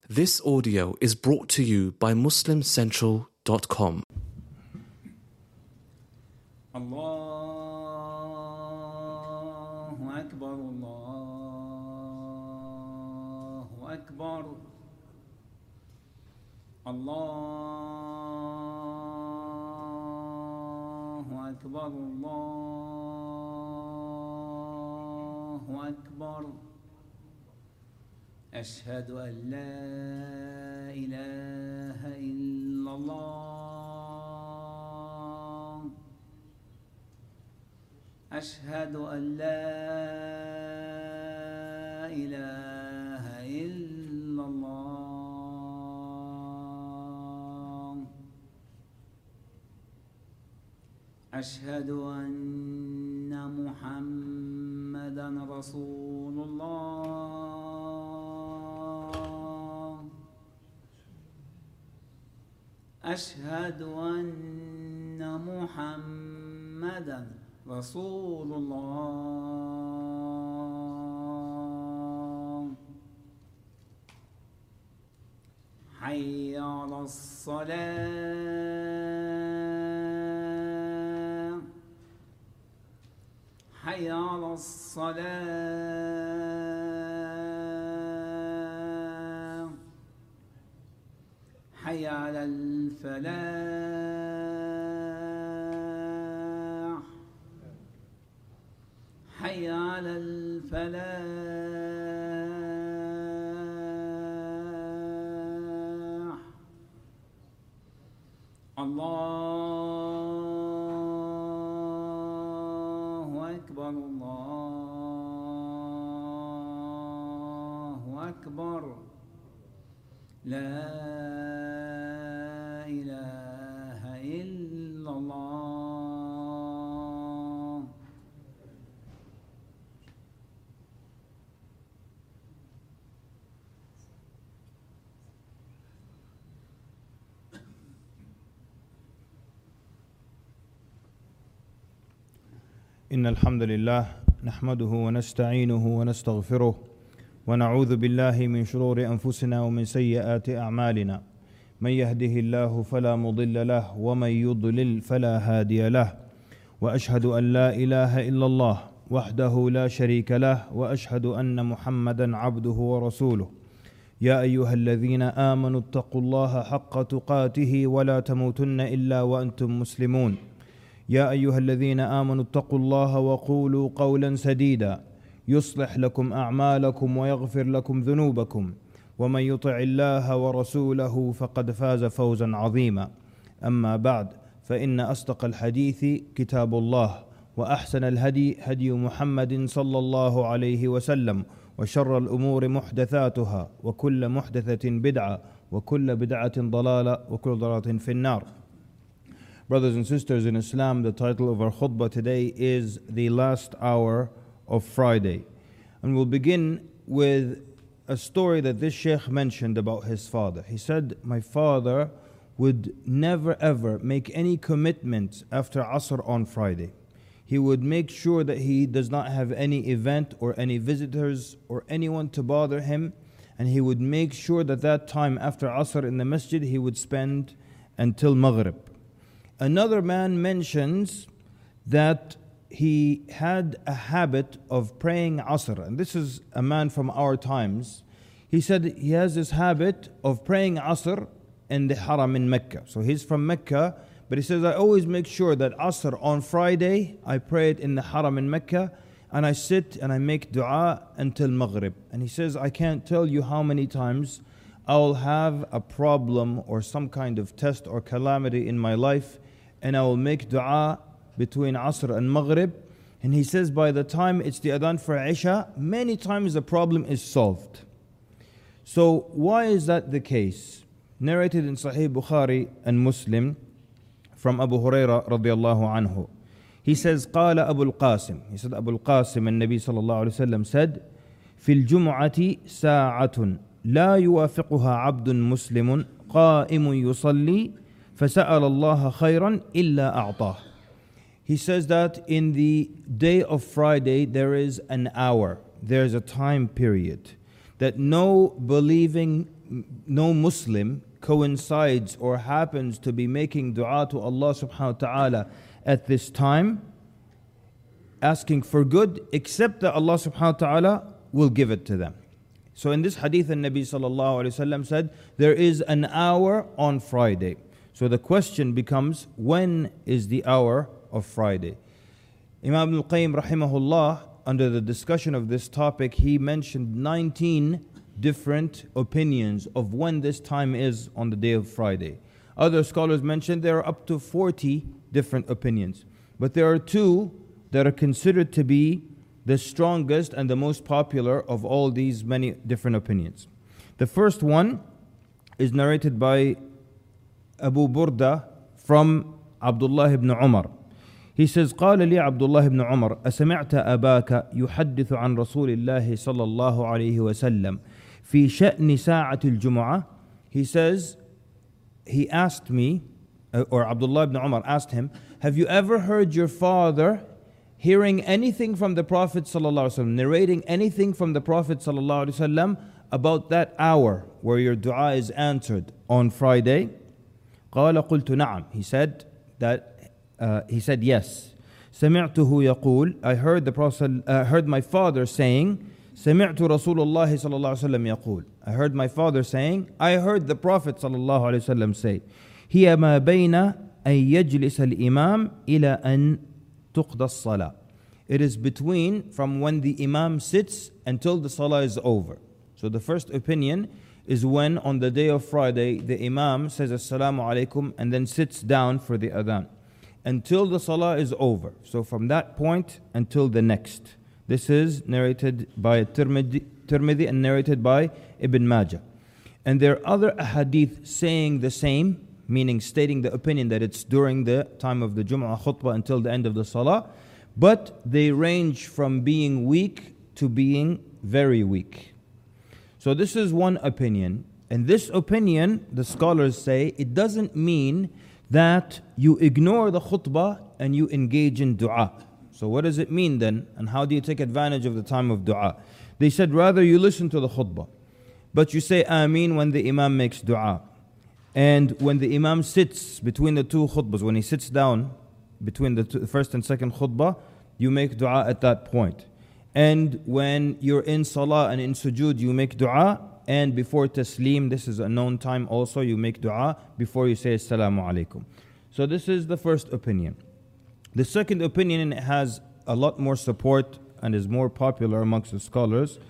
This audio is brought to you by MuslimCentral.com. الله أكبر الله أكبر الله أكبر الله أكبر أشهد أن لا إله إلا الله أشهد أن لا إله إلا الله أشهد أن محمدًا رسول الله أشهد أن محمدًا رسول الله حي على الصلاة حي على الصلاة حي على الفلاح حي على الفلاح الله أكبر الله أكبر لا إله إلا الله إن الحمد لله نحمده ونستعينه ونستغفره ونعوذ بالله من شرور أنفسنا ومن سيئات أعمالنا من يهده الله فلا مضل له ومن يضلل فلا هادي له وأشهد أن لا إله إلا الله وحده لا شريك له وأشهد أن محمدا عبده ورسوله يا أيها الذين آمنوا اتقوا الله حق تقاته ولا تموتن إلا وأنتم مسلمون يا أيها الذين آمنوا اتقوا الله وقولوا قولا سديدا يصلح لكم أعمالكم ويغفر لكم ذنوبكم ومن يطع الله ورسوله فقد فاز فوزا عظيما أما بعد فإن أصدق الحديث كتاب الله وأحسن الهدي هدي محمد صلى الله عليه وسلم وشر الأمور محدثاتها وكل محدثة بدعة وكل بدعة ضلالة وكل ضلالة في النار. Brothers and sisters in Islam, the title of our khutbah today is The Last Hour of Friday. And we'll begin with a story that this sheikh mentioned about his father. He said, my father would never ever make any commitments after Asr on Friday. He would make sure that he does not have any event or any visitors or anyone to bother him. And he would make sure that that time after Asr in the masjid he would spend until Maghrib. Another man mentions that he had a habit of praying Asr, and this is a man from our times. He said he has this habit of praying Asr in the Haram in Mecca. So he's from Mecca, but he says, I always make sure that Asr on Friday, I pray it in the Haram in Mecca, and I sit and I make dua until Maghrib. And he says, I can't tell you how many times I'll have a problem or some kind of test or calamity in my life, and I will make dua between Asr and Maghrib. And he says by the time it's the adhan for Isha, many times the problem is solved. So why is that the case? Narrated in Sahih Bukhari and Muslim from Abu Huraira radiallahu anhu. He says, قال أبو القاسم. He said, Abu al-Qasim, and Nabi sallallahu alayhi wa sallam said, في الجمعة ساعة لا يوافقها عبد مسلم قائم يصلي فسأل الله خيرا إلا أعطاه. He says that in the day of Friday there is an hour, there's a time period that no believing no Muslim coincides or happens to be making dua to Allah subhanahu wa ta'ala at this time, asking for good, except that Allah subhanahu wa ta'ala will give it to them. So in this hadith, the Nabi sallallahu alayhi wasallam said, there is an hour on Friday. So the question becomes, when is the hour of Friday? Imam al-Qayyim rahimahullah, under the discussion of this topic, he mentioned 19 different opinions of when this time is on the day of Friday. Other scholars mentioned there are up to 40 different opinions. But there are two that are considered to be the strongest and the most popular of all these many different opinions. The first one is narrated by Abu Burda from Abdullah ibn Umar. He says, قال لي عبد الله بن عمر أسمعت أباك يحدث عن رسول الله صلى الله عليه وسلم في شأن ساعة الجمعة. He says, he asked me, or Abdullah ibn Umar asked him, have you ever heard your father hearing anything from the Prophet ﷺ, narrating anything from the Prophet ﷺ about that hour where your dua is answered on Friday? قال قلت نعم. He said yes. سمعته يقول, I heard the Prophet, heard my father saying, سمعت رسول الله صلى الله عليه وسلم يقول. I heard my father saying, I heard the Prophet صلى الله عليه وسلم say, هي ما بين أن يجلس الإمام إلى أن تقضى الصلاة. It is between from when the Imam sits until the Salah is over. So the first opinion is when on the day of Friday the Imam says Assalamu alaikum and then sits down for the adhan until the Salah is over. So from that point until the next. This is narrated by Tirmidhi and narrated by Ibn Majah. And there are other ahadith saying the same, meaning stating the opinion that it's during the time of the Jum'ah khutbah until the end of the Salah, but they range from being weak to being very weak. So this is one opinion, and this opinion, the scholars say, it doesn't mean that you ignore the khutbah and you engage in dua. So what does it mean then, and how do you take advantage of the time of dua? They said rather you listen to the khutbah, but you say Ameen when the Imam makes dua. And when the Imam sits between the two khutbahs, when he sits down between the first and second khutbah, you make dua at that point. And when you're in salah and in sujood, you make dua. And before taslim, this is a known time also, you make dua before you say Assalamu alaikum. So this is the first opinion. The second opinion, and it has a lot more support and is more popular amongst the scholars,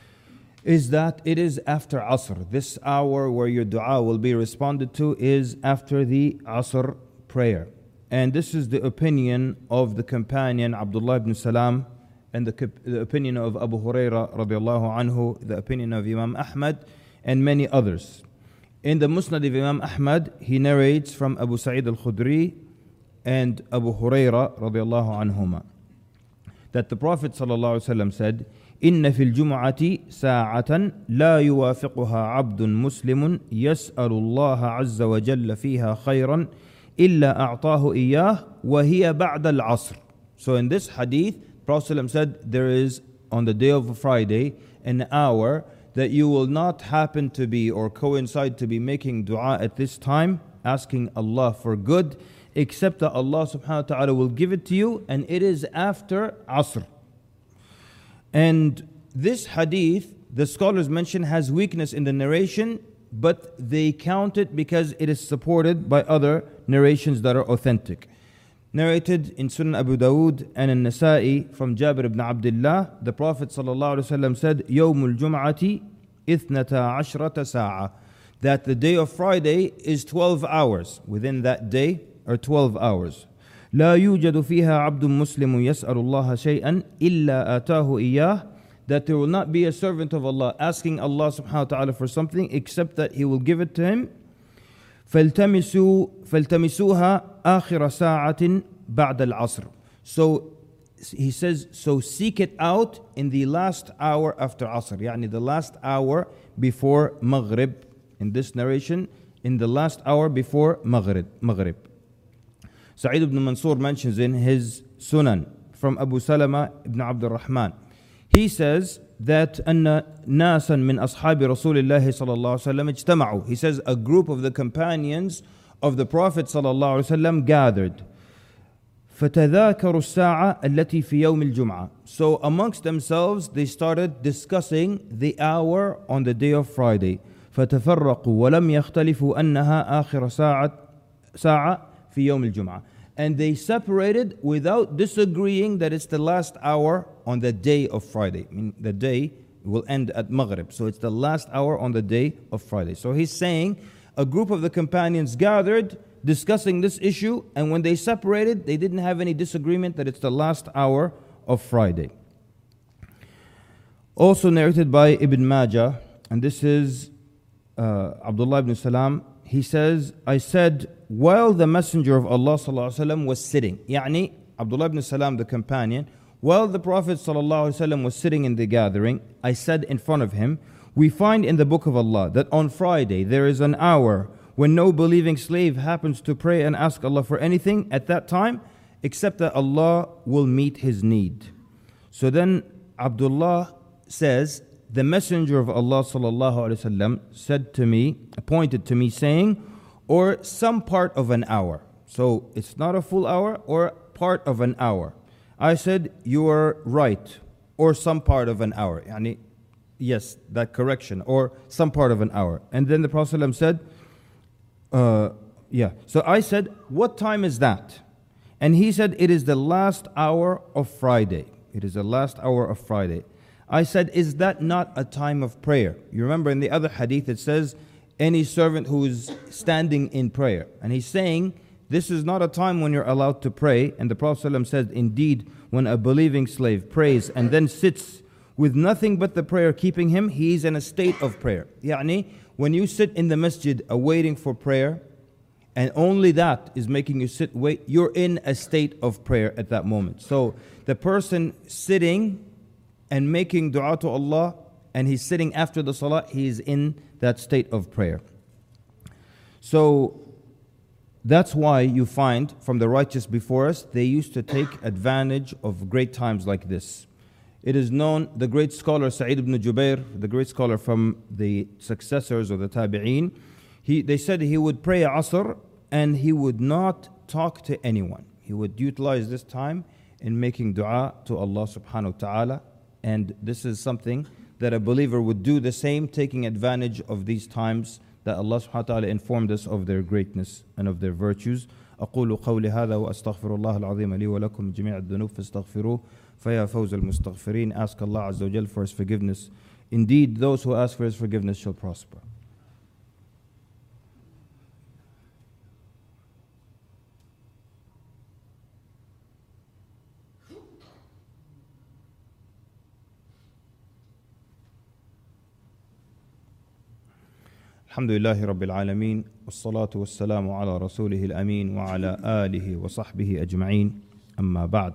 is that it is after Asr. This hour where your dua will be responded to is after the Asr prayer. And this is the opinion of the companion Abdullah ibn Salam, and the opinion of Abu Huraira radiallahu anhu, the opinion of Imam Ahmad, and many others. In the Musnad of Imam Ahmad, he narrates from Abu Sa'id al-Khudri and Abu Huraira radiallahu anhuma that the Prophet sallallahu alaihi wasallam said, إن في الجمعة ساعة لا يوافقها عبد مسلم يسأل الله عز وجل فيها خيرا إلا أعطاه إياه وهي بعد العصر. So in this hadith, Prophet ﷺ said there is on the day of Friday an hour that you will not happen to be or coincide to be making dua at this time, asking Allah for good, except that Allah subhanahu wa ta'ala will give it to you, and it is after Asr. And this hadith, the scholars mention, has weakness in the narration, but they count it because it is supported by other narrations that are authentic. Narrated in Sunan Abu Dawood and in Nasa'i from Jabir ibn Abdullah, the Prophet ﷺ said, يوم الجمعة إثنتا عشرة ساعة, that the day of Friday is 12 hours. Within that day are 12 hours. لا يوجد فيها عبد مسلم يسأل الله شيئا إلا آتاه إياه, that there will not be a servant of Allah asking Allah subhanahu wa ta'ala for something except that He will give it to him. فَالْتَمِسُوهَا آخِرَ سَاعَةٍ بَعْدَ الْعَصْرِ. So he says, so seek it out in the last hour after Asr, يعني the last hour before Maghrib. In this narration, in the last hour before Maghrib. Sa'id ibn Mansur mentions in his Sunan from Abu Salama ibn Abdul Rahman. He says that أن ناسا من أصحاب رسول الله صلى الله عليه وسلم اجتمعوا. He says a group of the companions of the Prophet صلى الله عليه وسلم gathered. فتذاكروا الساعة التي في يوم الجمعة. So amongst themselves they started discussing the hour on the day of Friday. فتفرقوا ولم يختلفوا أنها آخر ساعة في يوم الجمعة. And they separated without disagreeing that it's the last hour on the day of Friday. I mean, the day will end at Maghrib. So it's the last hour on the day of Friday. So he's saying a group of the companions gathered discussing this issue, and when they separated, they didn't have any disagreement that it's the last hour of Friday. Also narrated by Ibn Majah, and this is Abdullah ibn Salam. He says, I said, while the Messenger of Allah ﷺ was sitting, يعني Abdullah ibn Salam, the companion, while the Prophet ﷺ was sitting in the gathering, I said in front of him, we find in the book of Allah that on Friday there is an hour when no believing slave happens to pray and ask Allah for anything at that time, except that Allah will meet his need. So then Abdullah says, the Messenger of Allah ﷺ said to me, pointed to me saying, or some part of an hour. So it's not a full hour or part of an hour. I said, you are right, or some part of an hour. Yani, yes, that correction, or some part of an hour. And then the Prophet ﷺ said, So I said, what time is that? And he said, it is the last hour of Friday. It is the last hour of Friday. I said, is that not a time of prayer? You remember in the other hadith it says, any servant who is standing in prayer. And he's saying, this is not a time when you're allowed to pray. And the Prophet ﷺ said, indeed, when a believing slave prays and then sits with nothing but the prayer keeping him, he is in a state of prayer. Yani, when you sit in the masjid awaiting for prayer, and only that is making you wait, you're in a state of prayer at that moment. So the person sitting and making dua to Allah, and he's sitting after the salah, he is in that state of prayer. So that's why you find from the righteous before us, they used to take advantage of great times like this. It is known, the great scholar Sa'id ibn Jubair, the great scholar from the successors of the Tabi'een, they said he would pray Asr and he would not talk to anyone. He would utilize this time in making dua to Allah subhanahu wa ta'ala. And this is something that a believer would do the same, taking advantage of these times that Allah subhanahu wa ta'ala informed us of their greatness and of their virtues. أقول قولي هذا وأستغفر الله العظيم لي ولكم جميع الذنوب فاستغفروه فيا فوز المستغفرين. Ask Allah Azza wa Jal for His forgiveness. Indeed, those who ask for His forgiveness shall prosper. الحمد لله رب العالمين والصلاة والسلام على رسوله الأمين وعلى آله وصحبه أجمعين أما بعد.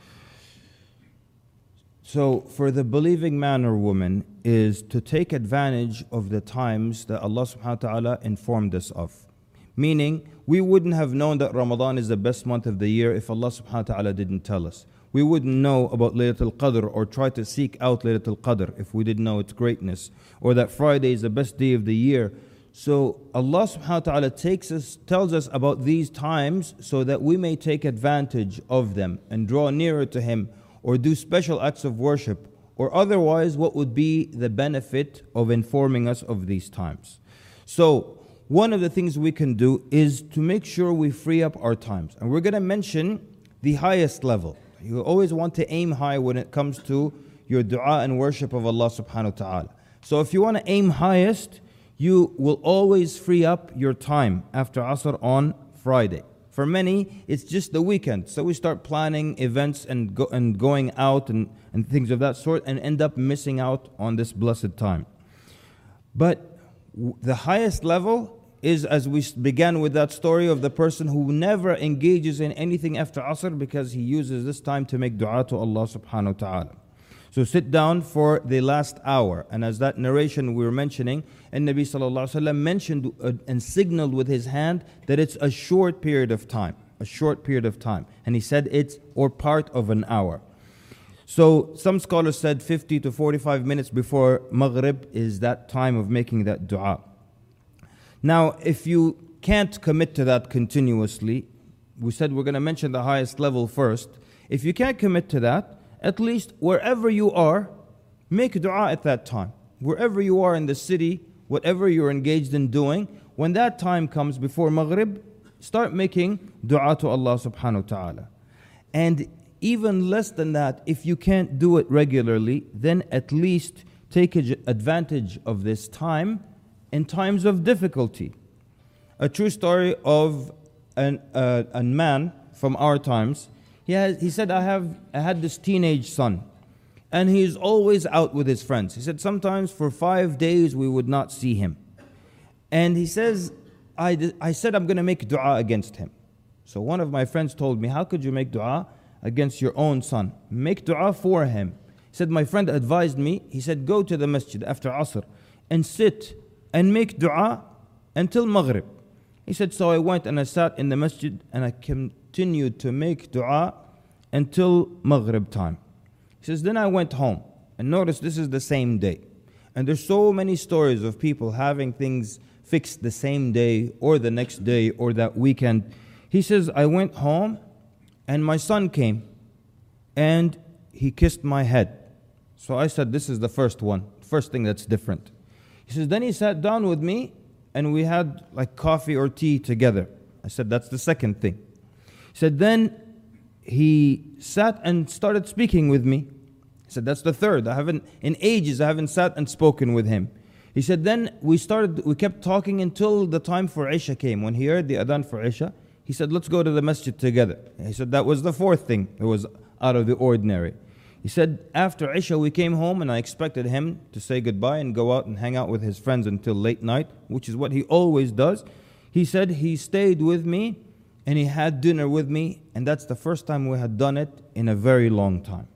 So for the believing man or woman is to take advantage of the times that Allah subhanahu wa ta'ala informed us of. Meaning, we wouldn't have known that Ramadan is the best month of the year if Allah subhanahu wa ta'ala didn't tell us. We wouldn't know about Laylatul Qadr or try to seek out Laylatul Qadr if we didn't know its greatness, or that Friday is the best day of the year. So Allah subhanahu wa ta'ala tells us about these times so that we may take advantage of them and draw nearer to Him or do special acts of worship, or otherwise what would be the benefit of informing us of these times. So one of the things we can do is to make sure we free up our times. And we're going to mention the highest level. You always want to aim high when it comes to your dua and worship of Allah subhanahu wa ta'ala. So if you want to aim highest, you will always free up your time after Asr on Friday. For many, it's just the weekend. So we start planning events and going out and things of that sort and end up missing out on this blessed time. But the highest level is, as we began with that story of the person who never engages in anything after Asr because he uses this time to make dua to Allah subhanahu wa ta'ala. So sit down for the last hour. And as that narration we were mentioning, and Nabi sallallahu alaihi wasallam mentioned and signaled with his hand that it's a short period of time. A short period of time. And he said it's or part of an hour. So some scholars said 50 to 45 minutes before Maghrib is that time of making that dua. Now, if you can't commit to that continuously, we said we're going to mention the highest level first. If you can't commit to that, at least wherever you are, make dua at that time. Wherever you are in the city, whatever you're engaged in doing, when that time comes before Maghrib, start making dua to Allah subhanahu wa ta'ala. And even less than that, if you can't do it regularly, then at least take advantage of this time in times of difficulty. A true story of a man from our times. He said, I had this teenage son, and he's always out with his friends. He said, sometimes for 5 days we would not see him. And he says, I said I'm going to make dua against him. So one of my friends told me, how could you make dua against your own son? Make dua for him. He said, my friend advised me, he said, go to the masjid after Asr and sit and make dua until Maghrib. He said, so I went and I sat in the masjid and I continued to make dua until Maghrib time. He says, then I went home, and notice this is the same day. And there's so many stories of people having things fixed the same day or the next day or that weekend. He says, I went home and my son came and he kissed my head. So I said, this is the first thing that's different. He says, then he sat down with me and we had like coffee or tea together. I said, that's the second thing. He said, then he sat and started speaking with me. He said, that's the third. In ages, I haven't sat and spoken with him. He said, then we kept talking until the time for Isha came. When he heard the adhan for Isha, he said, let's go to the masjid together. He said, that was the fourth thing. It was out of the ordinary. He said, after Isha, we came home and I expected him to say goodbye and go out and hang out with his friends until late night, which is what he always does. He said he stayed with me and he had dinner with me, and that's the first time we had done it in a very long time.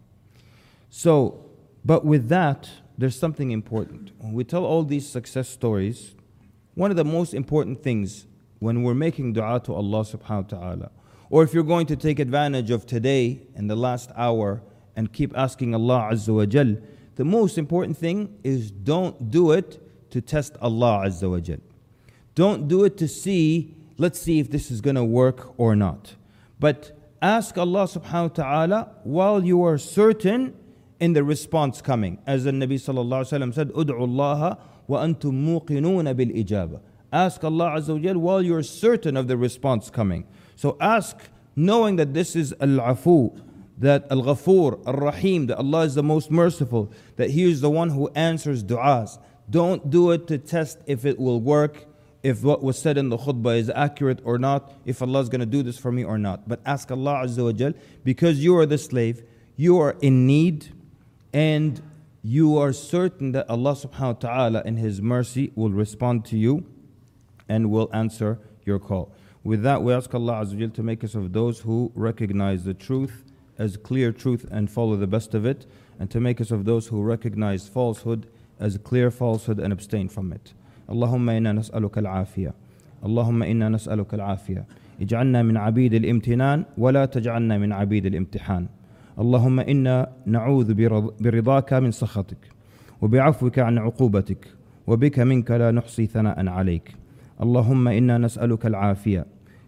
So, but with that, there's something important. When we tell all these success stories, one of the most important things when we're making dua to Allah subhanahu wa ta'ala, or if you're going to take advantage of today and the last hour and keep asking Allah Azza wa Jal, the most important thing is don't do it to test Allah Azza wa Jal. Don't do it to see, let's see if this is going to work or not. But ask Allah subhanahu wa ta'ala while you are certain in the response coming. As the Nabi sallallahu alaihi wasallam said, "Ud'u Allah wa antum muqinun bil ijaba." Ask Allah Azza wa Jal while you're certain of the response coming. So ask knowing that this is Al-Afu, that Al-Ghafur, Al-Rahim, that Allah is the most merciful, that He is the one who answers du'as. Don't do it to test if it will work, if what was said in the khutbah is accurate or not, if Allah is going to do this for me or not. But ask Allah Azza wa Jal, because you are the slave, you are in need, and you are certain that Allah subhanahu wa ta'ala in His mercy will respond to you and will answer your call. With that, we ask Allah Azza wa Jal to make us of those who recognize the truth as clear truth and follow the best of it, and to make us of those who recognize falsehood as clear falsehood and abstain from it. اللهم إنا نسألك العافية اللهم إنا نسألك العافية اجعلنا من عبيد الامتنان ولا تجعلنا من عبيد الامتحان اللهم إنا نعوذ برضاك من سخطك وبعفوك عن عقوبتك وبك منك لا نحصي ثناء عليك اللهم إنا نسألك العافية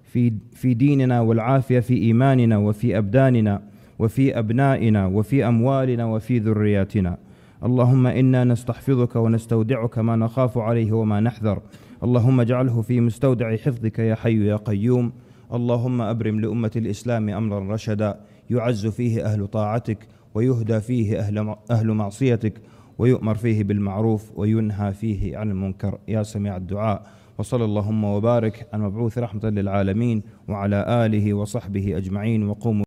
في ديننا والعافية في إيماننا وفي أبداننا وفي أبنائنا وفي أموالنا وفي ذرياتنا اللهم إنا نستحفظك ونستودعك ما نخاف عليه وما نحذر اللهم اجعله في مستودع حفظك يا حي يا قيوم اللهم أبرم لأمة الإسلام أمرا رشدا يعز فيه أهل طاعتك ويهدى فيه أهل معصيتك ويؤمر فيه بالمعروف وينهى فيه عن المنكر يا سميع الدعاء وصلى اللهم وبارك على المبعوث رحمة للعالمين وعلى آله وصحبه أجمعين وقوموا